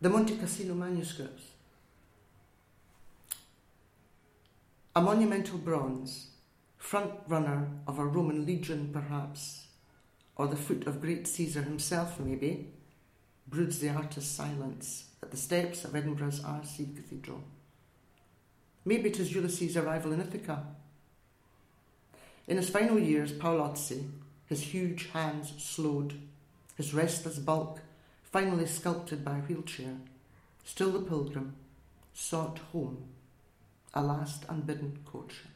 The Monte Cassino manuscripts. A monumental bronze, front runner of a Roman legion perhaps, or the foot of great Caesar himself maybe, broods the artist's silence at the steps of Edinburgh's R.C. Cathedral. Maybe it is Ulysses' arrival in Ithaca. In his final years, Paolozzi, his huge hands slowed, his restless bulk finally sculpted by a wheelchair, still the pilgrim, sought home, a last unbidden courtship.